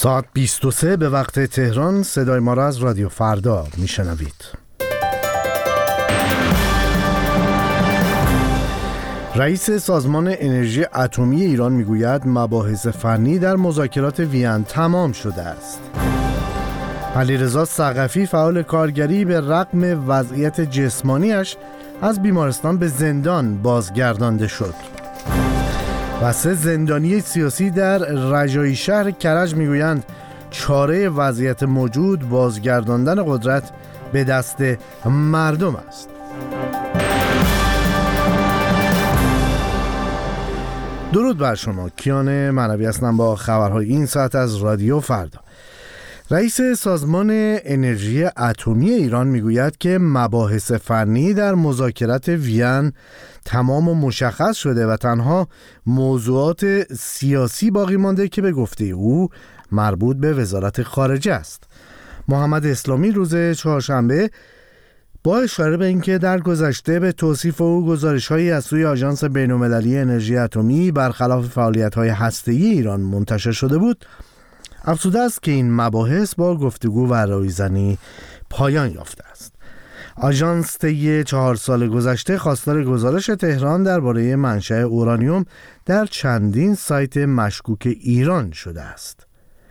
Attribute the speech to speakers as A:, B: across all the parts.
A: ساعت 23 به وقت تهران. صدای ما را از رادیو فردا میشنوید. رئیس سازمان انرژی اتمی ایران میگوید مباحث فنی در مذاکرات وین تمام شده است. علیرضا ثقفی فعال کارگری به رغم وضعیت جسمانیش از بیمارستان به زندان بازگردانده شد. و 3 زندانی سیاسی در رجایی شهر کرج میگویند چاره وضعیت موجود بازگرداندن قدرت به دست مردم است. درود بر شما، کیان معنوی هستم با خبرهای این ساعت از رادیو فردا. رئیس سازمان انرژی اتمی ایران میگوید که مباحث فنی در مذاکرات وین تمام و مشخص شده و تنها موضوعات سیاسی باقی مانده که به گفته او مربوط به وزارت خارجه است. محمد اسلامی روز چهارشنبه با اشاره به اینکه در گذشته به توصیف او گزارش‌هایی از سوی آژانس بین‌المللی انرژی اتمی برخلاف فعالیت‌های هسته‌ای ایران منتشر شده بود، افزوده است که این مباحث با گفتگو و رایزنی پایان یافته است. آژانس طی 4 سال گذشته خواستار گزارش تهران درباره منشأ اورانیوم در چندین سایت مشکوک ایران شده است.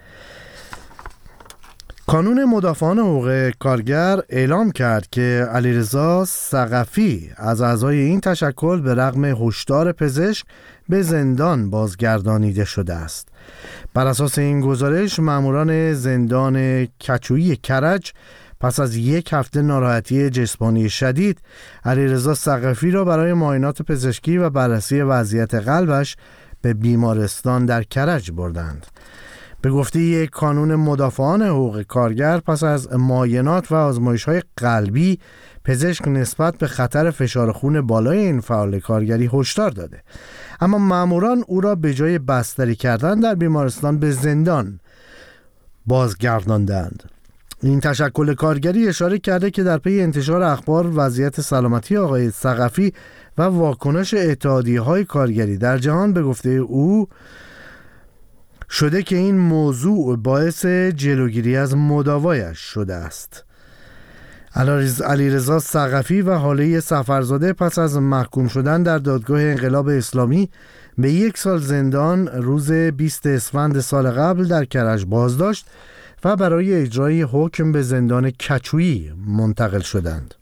A: کانون مدافعان حقوق کارگر اعلام کرد که علیرضا ثقفی از اعضای این تشکل به رغم هشدار پزشک به زندان بازگردانیده شده است. بر اساس این گزارش ماموران زندان کچویی کرج پس از 1 هفته ناراحتی جسمانی شدید علیرضا ثقفی را برای معاینات پزشکی و بررسی وضعیت قلبش به بیمارستان در کرج بردند. به گفته یک کانون مدافعان حقوق کارگر پس از معاینات و آزمایش‌های قلبی پزشک نسبت به خطر فشار خون بالای این فعال کارگری هشدار داده، اما ماموران او را به جای بستری کردن در بیمارستان به زندان بازگرداندند. این تشکل کارگری اشاره کرده که در پی انتشار اخبار وضعیت سلامتی آقای ثقفی و واکنش اتحادیه‌های کارگری در جهان به گفته او شده که این موضوع باعث جلوگیری از مداوایش شده است. علیرضا ثقفی و هاله سفرزاده پس از محکوم شدن در دادگاه انقلاب اسلامی به 1 سال زندان روز 20 اسفند سال قبل در کرج بازداشت و برای اجرای حکم به زندان کچویی منتقل شدند.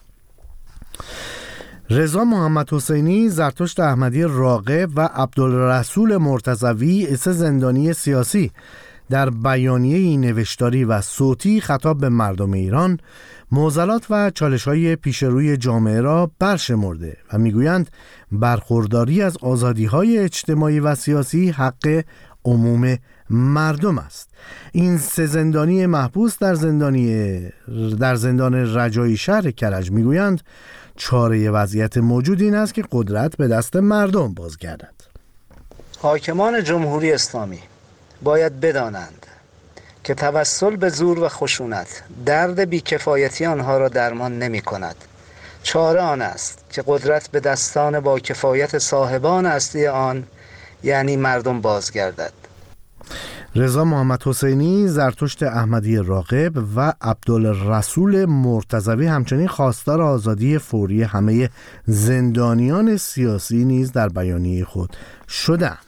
A: رضا محمد حسینی، زرتشت احمدی راغب و عبدالرسول مرتضوی 3 زندانی سیاسی در بیانیه‌ای نوشتاری و صوتی خطاب به مردم ایران معضلات و چالش‌های پیش روی جامعه را برشمرده و میگویند برخورداری از آزادی‌های اجتماعی و سیاسی حق عموم مردم است. این 3 زندانی محبوس در زندان رجایی شهر کرج میگویند چاره وضعیت موجود این است که قدرت به دست مردم بازگردد.
B: حاکمان جمهوری اسلامی باید بدانند که توسل به زور و خشونت درد بیکفایتی آنها را درمان نمی کند. چاره آن است که قدرت به دستان با کفایت صاحبان اصلی آن یعنی مردم بازگردد.
A: رضا محمد حسینی، زرتشت احمدی راغب و عبدالرسول مرتضوی همچنین خواستار آزادی فوری همه زندانیان سیاسی نیز در بیانیه خود شدند.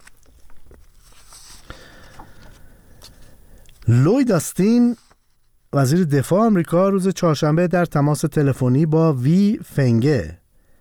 A: لوید آستین، وزیر دفاع آمریکا، روز چهارشنبه در تماس تلفنی با وی فنگه،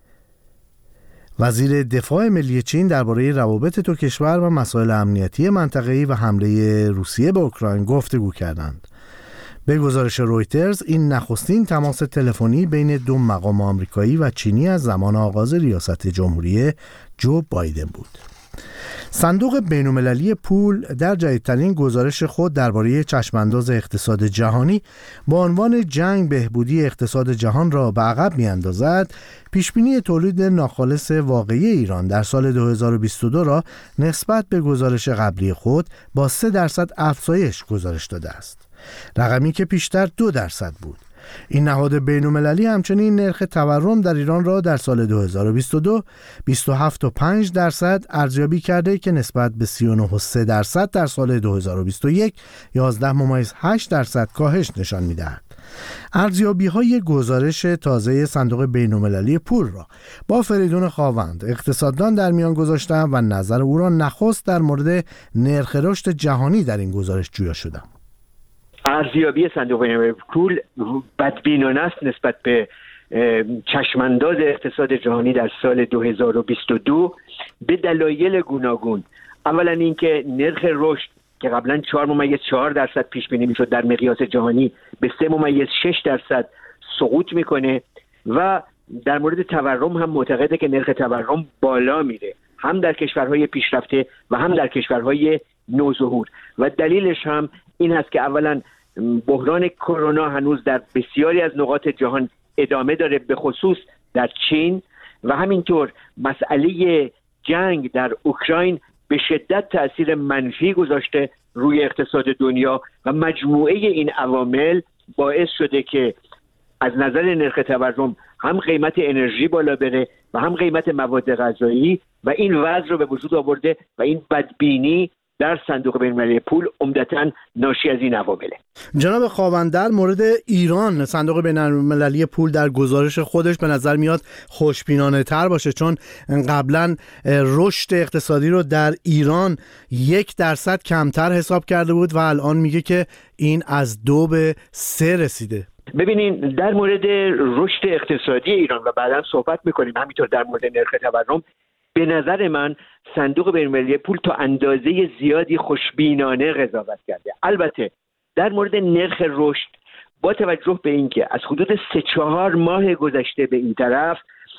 A: وزیر دفاع ملی چین، درباره روابط 2 کشور و مسائل امنیتی منطقه‌ای و حمله روسیه به اوکراین گفتگو کردند. به گزارش رویترز این نخستین تماس تلفنی بین 2 مقام آمریکایی و چینی از زمان آغاز ریاست جمهوری جو بایدن بود. صندوق بین‌المللی پول در جدیدترین گزارش خود درباره چشمانداز اقتصاد جهانی با عنوان جنگ بهبودی اقتصاد جهان را به عقب می‌اندازد، پیشبینی تولید ناخالص واقعی ایران در سال 2022 را نسبت به گزارش قبلی خود با 3% افزایش گزارش داده است. رقمی که پیشتر 2% بود. این نهاد بین‌المللی همچنین نرخ تورم در ایران را در سال 2022 27.5% ارزیابی کرده که نسبت به 39.3% در سال 2021 11.8% کاهش نشان می‌دهد. ارزیابی‌های گزارش تازه صندوق بین‌المللی پول را با فریدون خاوند اقتصاددان در میان گذاشتم و نظر او را نخست در مورد نرخ رشد جهانی در این گزارش جویا شدم.
C: ارزیابی صندوق بین‌المللی پول بدبینانه است نسبت به چشمانداز اقتصاد جهانی در سال 2022 به دلایل گوناگون. اولا اینکه نرخ رشد که قبلا 4.4% پیش بینی میشد در مقیاس جهانی به 3.6% سقوط میکنه و در مورد تورم هم معتقده که نرخ تورم بالا میره، هم در کشورهای پیشرفته و هم در کشورهای نوظهور. و دلیلش هم این هست که اولا بحران کرونا هنوز در بسیاری از نقاط جهان ادامه داره، به خصوص در چین، و همینطور مسئله جنگ در اوکراین به شدت تأثیر منفی گذاشته روی اقتصاد دنیا و مجموعه این عوامل باعث شده که از نظر نرخ تورم هم قیمت انرژی بالا بره و هم قیمت مواد غذایی و این وضع رو به وجود آورده و این بدبینی در صندوق بین‌المللی پول عمدتاً ناشی از این عوامله.
A: جناب خاوند، در مورد ایران صندوق بین‌المللی پول در گزارش خودش به نظر میاد خوشبینانه تر باشه، چون قبلا رشد اقتصادی رو در ایران 1% کمتر حساب کرده بود و الان میگه که این از 2 به 3 رسیده.
C: ببینین در مورد رشد اقتصادی ایران و بعدا صحبت میکنیم، همینطور در مورد نرخ تورم، به نظر من صندوق بین‌المللی پول تا اندازه زیادی خوشبینانه قضاوت کرده. البته در مورد نرخ رشد با توجه به اینکه از حدود 3-4 ماه گذشته به این طرف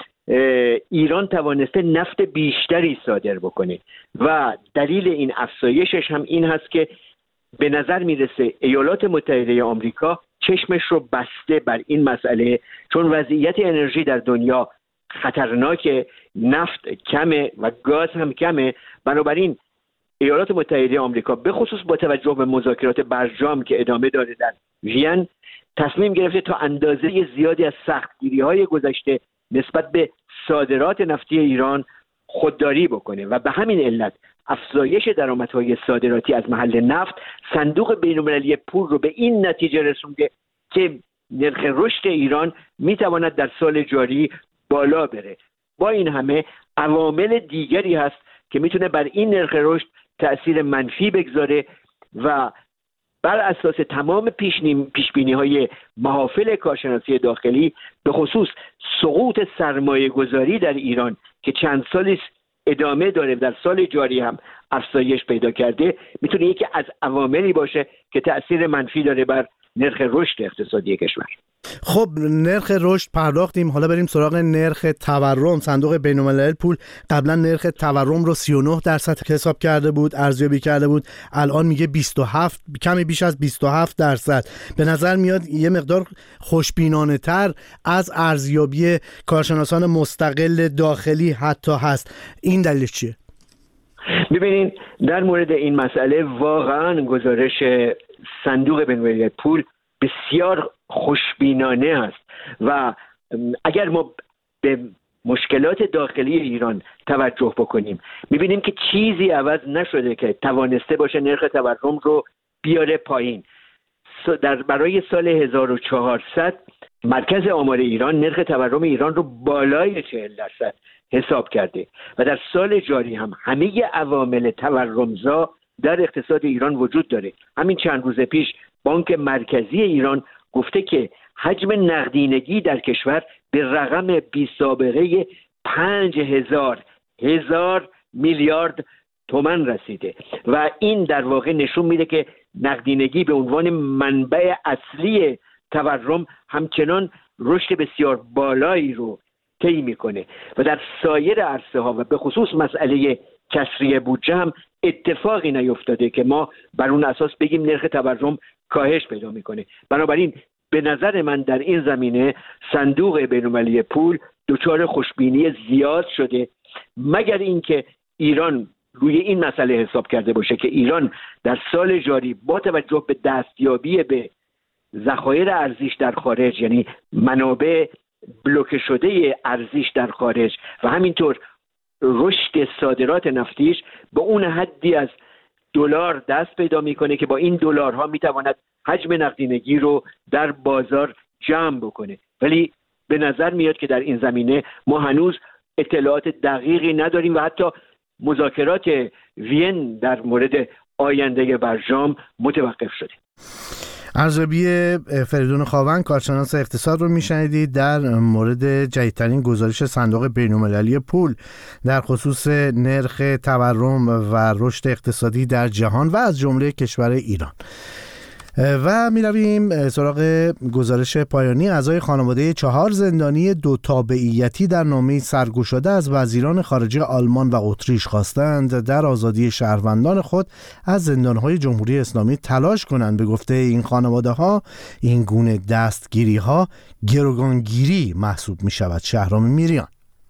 C: ایران توانسته نفت بیشتری صادر بکنه و دلیل این افزایشش هم این هست که به نظر میرسه ایالات متحده آمریکا چشمش رو بسته بر این مسئله، چون وضعیت انرژی در دنیا خطرناکه، نفت کمه و گاز هم کمه. بنابراین ایالات متحده آمریکا به خصوص با توجه به مذاکرات برجام که ادامه داره در وین تصمیم گرفته تا اندازه زیادی از سختگیری‌های گذشته نسبت به صادرات نفتی ایران خودداری بکنه و به همین علت افزایش درآمدهای صادراتی از محل نفت صندوق بین‌المللی پول رو به این نتیجه رسونده که نرخ رشد ایران میتواند در سال جاری بالا بره. با این همه عوامل دیگری هست که میتونه بر این نرخ رشد تأثیر منفی بگذاره و بر اساس تمام پیشبینی‌های محافل کارشناسی داخلی، به خصوص سقوط سرمایه گذاری در ایران که چند سالی ادامه داره در سال جاری هم افزایش پیدا کرده، میتونه یکی از عواملی باشه که تأثیر منفی داره بر نرخ رشد اقتصادی کشور.
A: خب نرخ رشد پرداختیم، حالا بریم سراغ نرخ تورم. صندوق بین‌المللی پول قبلا نرخ تورم رو 39% حساب کرده بود، ارزیابی کرده بود، الان میگه 27، کمی بیش از 27%. به نظر میاد یه مقدار خوشبینانه تر از ارزیابی کارشناسان مستقل داخلی حتی هست. این دلیلش چیه؟
C: ببینین در مورد این مسئله واقعا گزارش صندوق بین‌المللی پول بسیار خوشبینانه است و اگر ما به مشکلات داخلی ایران توجه بکنیم میبینیم که چیزی عوض نشده که توانسته باشه نرخ تورم رو بیاره پایین. برای سال 1400 مرکز آمار ایران نرخ تورم ایران رو بالای 40% حساب کرده و در سال جاری هم همه عوامل تورمزا در اقتصاد ایران وجود داره. همین چند روز پیش بانک مرکزی ایران گفته که حجم نقدینگی در کشور به رقم بی سابقه 5,000 میلیارد تومان رسیده و این در واقع نشون میده که نقدینگی به عنوان منبع اصلی تورم همچنان رشد بسیار بالایی رو طی میکنه و در سایر عرصه ها و به خصوص مسئله کسری بودجه هم اتفاقی نیفتاده که ما بر اون اساس بگیم نرخ تورم کاهش پیدا میکنه. بنابراین به نظر من در این زمینه صندوق بین‌المللی پول دچار خوشبینی زیاد شده، مگر اینکه ایران روی این مسئله حساب کرده باشه که ایران در سال جاری با توجه به دستیابی به ذخایر ارزیش در خارج، یعنی منابع بلوکه شده ارزیش در خارج و همینطور رشد صادرات نفتیش به اون حدی از دلار دست پیدا میکنه که با این دلارها میتواند حجم نقدینگی رو در بازار جمع بکنه. ولی به نظر میاد که در این زمینه ما هنوز اطلاعات دقیقی نداریم و حتی مذاکرات وین در مورد آینده برجام متوقف شده.
A: ارزیابی فریدون خاوند کارشناس اقتصاد رو میشنیدید در مورد جدیدترین گزارش صندوق بین‌المللی پول در خصوص نرخ تورم و رشد اقتصادی در جهان و از جمله کشور ایران. و می رویم سراغ گزارش پایانی. اعضای خانواده 4 زندانی 2 تابعیتی در نامه‌ای سرگشاده از وزیران خارجه آلمان و اتریش خواستند در آزادی شهروندان خود از زندان‌های جمهوری اسلامی تلاش کنند. به گفته این خانواده‌ها این گونه دستگیری‌ها گروگانگیری محسوب می‌شود. شهرام میریان.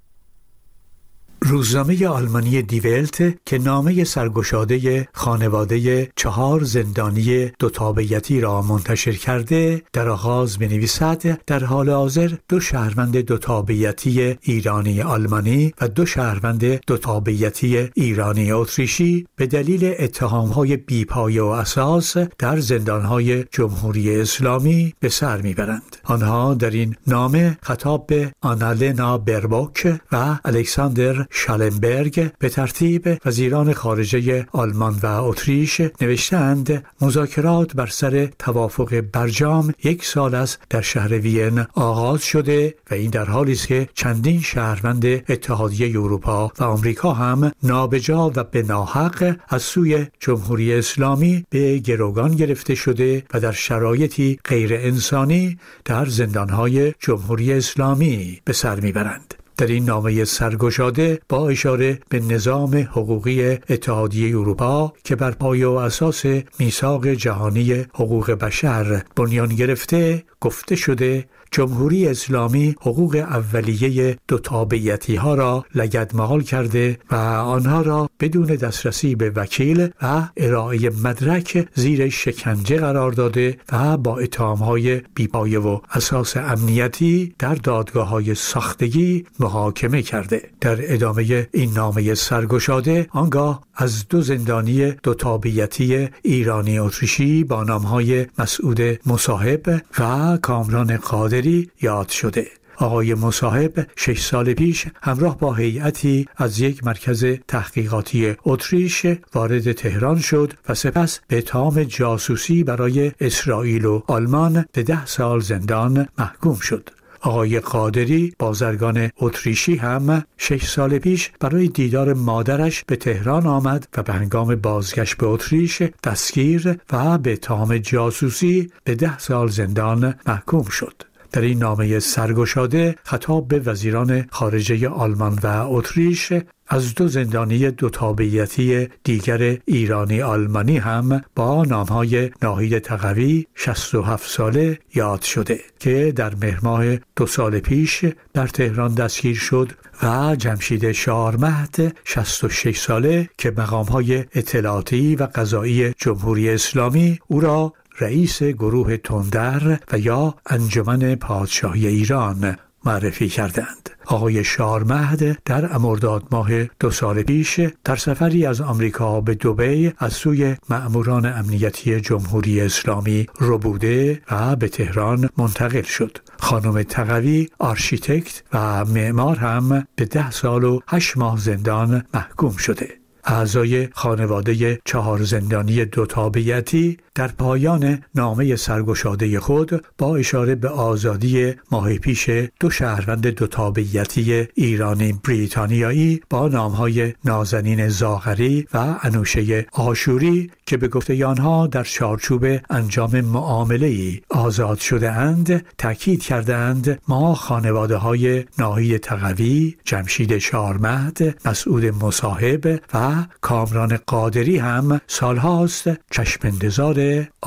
D: روزنامه آلمانی دی ولت که نامه سرگشاده خانواده 4 زندانی 2 تابعیتی را منتشر کرده، در آغاز می‌نویسد در حال حاضر 2 شهروند 2 تابعیتی ایرانی آلمانی و 2 شهروند 2 تابعیتی ایرانی اتریشی به دلیل اتهام‌های بی‌پایه و اساس در زندان‌های جمهوری اسلامی به سر می‌برند. آنها در این نامه خطاب به آنالنا بربوک و الکساندر شالنبرگ به ترتیب وزیران خارجه آلمان و اتریش نوشتند مذاکرات بر سر توافق برجام 1 سال است در شهر وین آغاز شده و این در حالی است که چندین شهروند اتحادیه اروپا و آمریکا هم نابجا و به ناحق از سوی جمهوری اسلامی به گروگان گرفته شده و در شرایطی غیر انسانی در زندانهای جمهوری اسلامی به سر میبرند. در این نامه سرگشاده با اشاره به نظام حقوقی اتحادیه اروپا که بر پایه و اساس میثاق جهانی حقوق بشر بنیان گرفته گفته شده جمهوری اسلامی حقوق اولیه 2 تابعیتی ها را لگدمال کرده و آنها را بدون دسترسی به وکیل و ارائه مدرک زیر شکنجه قرار داده و با اتهام‌های بی‌پایه و اساس امنیتی در دادگاه‌های ساختگی محاکمه کرده. در ادامه این نامه سرگشاده آنگاه از 2 زندانی 2 تابعیتی ایرانی اتریشی با نام‌های مسعود مصاحب و کامران قادری یاد شده. آقای مصاحب 6 سال پیش همراه با هیئتی از یک مرکز تحقیقاتی اتریش وارد تهران شد و سپس به اتهام جاسوسی برای اسرائیل و آلمان به 10 سال زندان محکوم شد. آقای قادری بازرگان اتریشی هم 6 سال پیش برای دیدار مادرش به تهران آمد و به هنگام بازگشت به اتریش دستگیر و به اتهام جاسوسی به 10 سال زندان محکوم شد. در این نامه سرگشاده خطاب به وزیران خارجه آلمان و اتریش از 2 زندانی 2 تابعیتی دیگر ایرانی آلمانی هم با نامهای ناهید تقوی 67 ساله یاد شده که در مهر ماه 2 سال پیش در تهران دستگیر شد و جمشید شارمهد 66 ساله که مقامهای اطلاعاتی و قضایی جمهوری اسلامی او را رئیس گروه تندر و یا انجمن پادشاهی ایران معرفی کردند. آقای شارمهد در مرداد ماه 2 سال پیش در سفری از آمریکا به دبی از سوی مأموران امنیتی جمهوری اسلامی ربوده و به تهران منتقل شد. خانم تقوی آرشیتکت و معمار هم به 10 سال و 8 ماه زندان محکوم شده. اعضای خانواده 4 زندانی 2 تابعیتی در پایان نامه سرگشاده خود با اشاره به آزادی ماه پیش 2 شهروند 2 تابعیتی ایرانی بریتانیایی با نامهای نازنین زاغری و انوشه آشوری که به گفته آنها در چارچوب انجام معامله‌ای آزاد شده اند تاکید کردند ما خانواده های ناهید تقوی، جمشید شارمهد، مسعود مصاحب و کامران قادری هم سالهاست چشم انتظار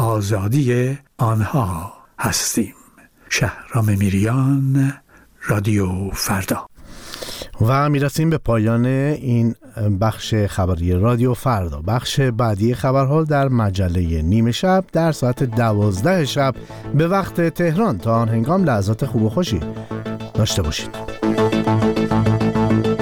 D: آزادی آنها هستیم. شهرام میریان، رادیو فردا.
A: و میرسیم به پایان این بخش خبری رادیو فردا. بخش بعدی خبرها در مجله نیمه شب در ساعت 12 شب به وقت تهران. تا آن هنگام لحظات خوب و خوشی داشته باشید.